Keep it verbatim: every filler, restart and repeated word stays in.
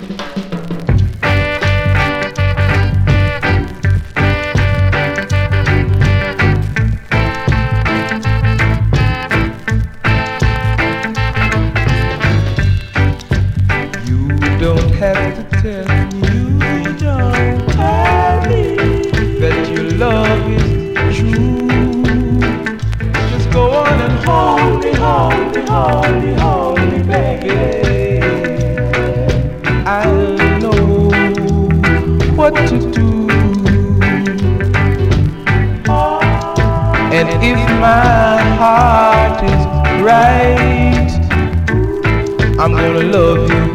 Don't have to tell me, you don't tell me that your love is true. Just go on and hold me, hold me, hold me, hold me, baby. I'll know what to do. And if my heart is right, I'm gonna love you